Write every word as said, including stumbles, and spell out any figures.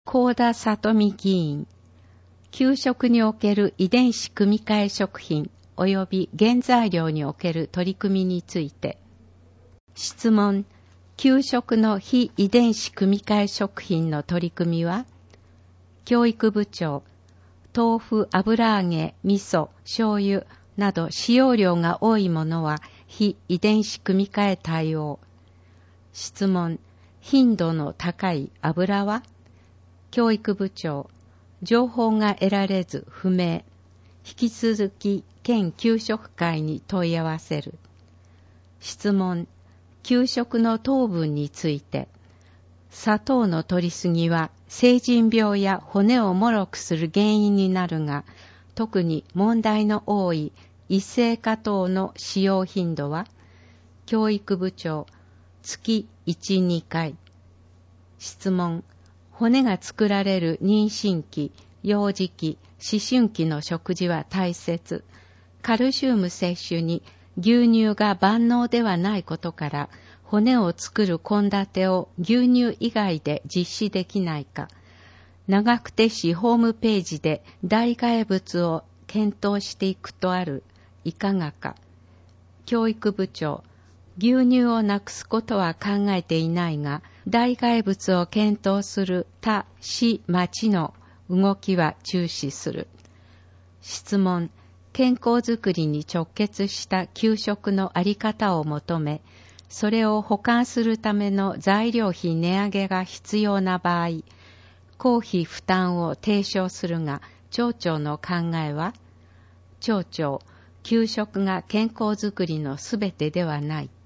幸田里美議員、給食における遺伝子組み換え食品及び原材料における取り組みについて。質問、給食の非遺伝子組み換え食品の取り組みは、教育部長、豆腐、油揚げ、味噌、醤油など使用量が多いものは非遺伝子組み換え対応。質問、頻度の高い油は、教育部長、情報が得られず不明。引き続き県給食会に問い合わせる。質問、給食の糖分について、砂糖の摂りすぎは成人病や骨を脆くする原因になるが、特に問題の多い一斉果糖の使用頻度は、教育部長、月いち、にかい。質問、骨が作られる妊娠期、幼児期、思春期の食事は大切。カルシウム摂取に牛乳が万能ではないことから、骨を作る献立を牛乳以外で実施できないか。長久手市ホームページで代替物を検討していくとある。いかがか。教育部長、牛乳をなくすことは考えていないが、代替物を検討する他市町の動きは注視する。質問、健康づくりに直結した給食のあり方を求め、それを補完するための材料費値上げが必要な場合、公費負担を提唱するが、町長の考えは、町長、給食が健康づくりのすべてではない。